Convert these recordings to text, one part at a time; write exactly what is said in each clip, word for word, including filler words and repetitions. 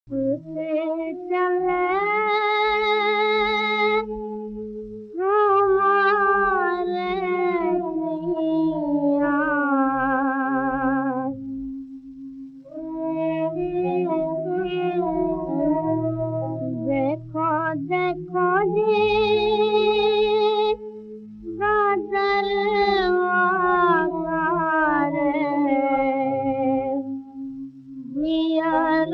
उसे चले हमारे सिया। देखो देखो जी बादल आकारे जिया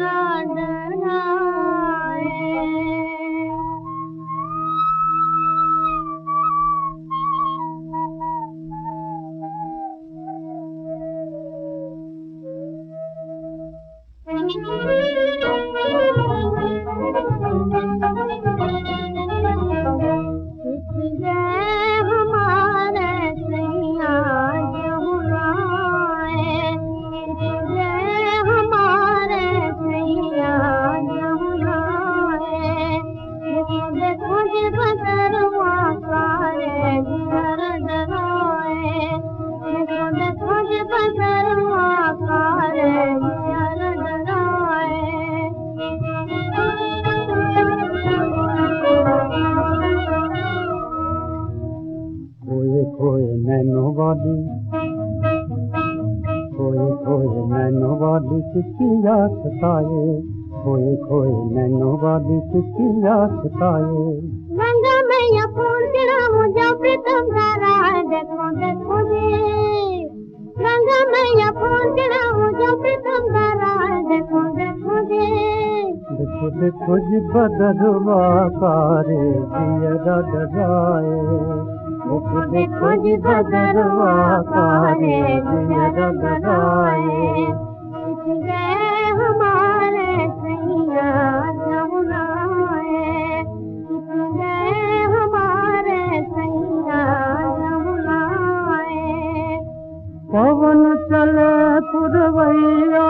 खोए नैनो वाली खोए खोए नैनो वाली किसकी याद सताए। खोए खोए नैनो वाली किसकी याद सताए। गंगा मैया फूल चढ़ाऊं जो प्रीतम धारा है। देखो देखो जी गंगा मैया फूल चढ़ाऊं जो प्रीतम धारा है। देखो देखो जी देखो देखो जी बदरवा कारे जिया डराए। देखो देखो जी बदरवा कारे जिया डराए। गए हमारे सैया जमुनाए। गए हमारे सैया जमुनाए। पवन चले पुरवैया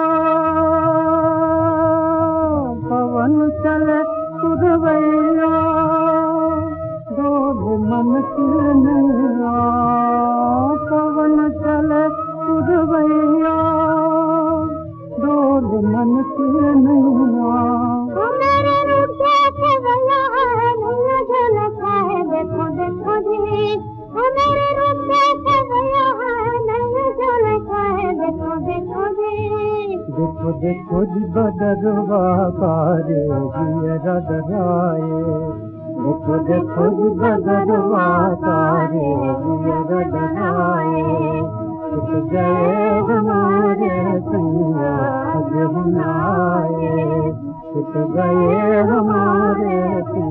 पवन चले पुरवैया डोल मन की नैया। पवन चले पुरवैया डोल मन की नैया। मेरे रूप से गया है नैया झलका है। देखो देखो जी मेरे रूप से गया है नैया झलका है। देखो देखो जी देखो देखो जी बदरवा कारे जिया डराए। देखो देखो जी बदरवा कारे जिया डराए। छुट गए हमारे सैया जमुनाए। छुट गए हमारे